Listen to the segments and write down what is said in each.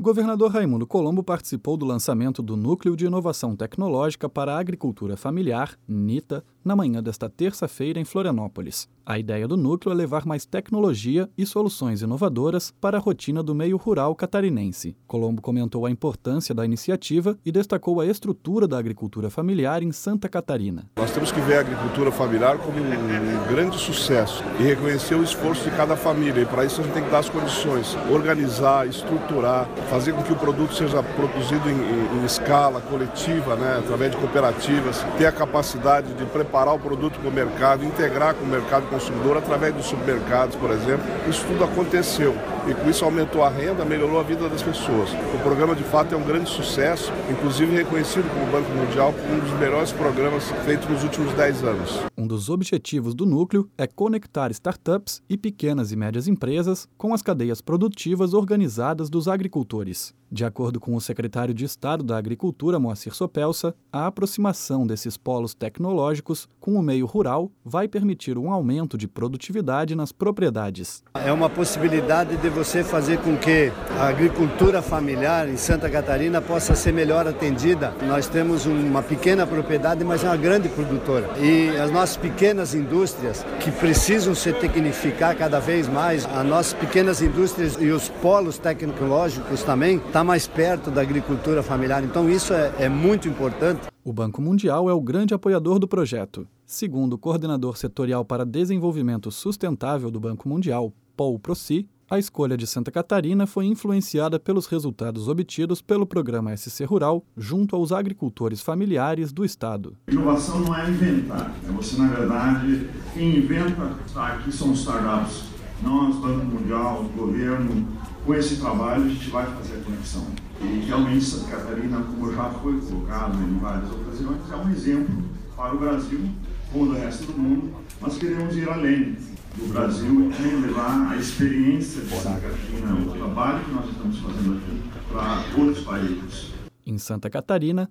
O governador Raimundo Colombo participou do lançamento do Núcleo de Inovação Tecnológica para a Agricultura Familiar, NITA, na manhã desta terça-feira em Florianópolis. A ideia do núcleo é levar mais tecnologia e soluções inovadoras para a rotina do meio rural catarinense. Colombo comentou a importância da iniciativa e destacou a estrutura da agricultura familiar em Santa Catarina. Nós temos que ver a agricultura familiar como um grande sucesso e reconhecer o esforço de cada família. E para isso a gente tem que dar as condições, organizar, estruturar, fazer com que o produto seja produzido em escala coletiva, através de cooperativas, ter a capacidade de preparar o produto para o mercado, integrar com o mercado consumidor através dos supermercados, por exemplo. Isso tudo aconteceu e com isso aumentou a renda, melhorou a vida das pessoas. O programa de fato é um grande sucesso, inclusive reconhecido pelo Banco Mundial como um dos melhores programas feitos nos últimos 10 anos. Um dos objetivos do núcleo é conectar startups e pequenas e médias empresas com as cadeias produtivas organizadas dos agricultores. De acordo com o secretário de Estado da Agricultura, Moacir Sopelsa, a aproximação desses polos tecnológicos com o meio rural vai permitir um aumento de produtividade nas propriedades. É uma possibilidade de você fazer com que a agricultura familiar em Santa Catarina possa ser melhor atendida. Nós temos uma pequena propriedade, mas é uma grande produtora. E as nossas pequenas indústrias, que precisam se tecnificar cada vez mais, as nossas pequenas indústrias e os polos tecnológicos também, está mais perto da agricultura familiar. Então isso é muito importante. O Banco Mundial é o grande apoiador do projeto. Segundo o coordenador setorial para desenvolvimento sustentável do Banco Mundial, Paul Prossi, a escolha de Santa Catarina foi influenciada pelos resultados obtidos pelo programa SC Rural junto aos agricultores familiares do estado. Inovação não é inventar, você, na verdade, quem inventa aqui são os startups. Nós, Banco Mundial, governo, com esse trabalho a gente vai fazer a conexão. E realmente Santa Catarina, como já foi colocado em várias ocasiões, é um exemplo para o Brasil, como do resto do mundo. Nós queremos ir além do Brasil e levar a experiência de Santa Catarina, o trabalho que nós estamos fazendo aqui, para outros países. Em Santa Catarina,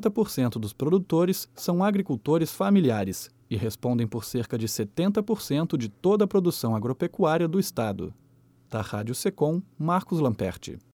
90% dos produtores são agricultores familiares e respondem por cerca de 70% de toda a produção agropecuária do estado. Da Rádio Secom, Marcos Lamperti.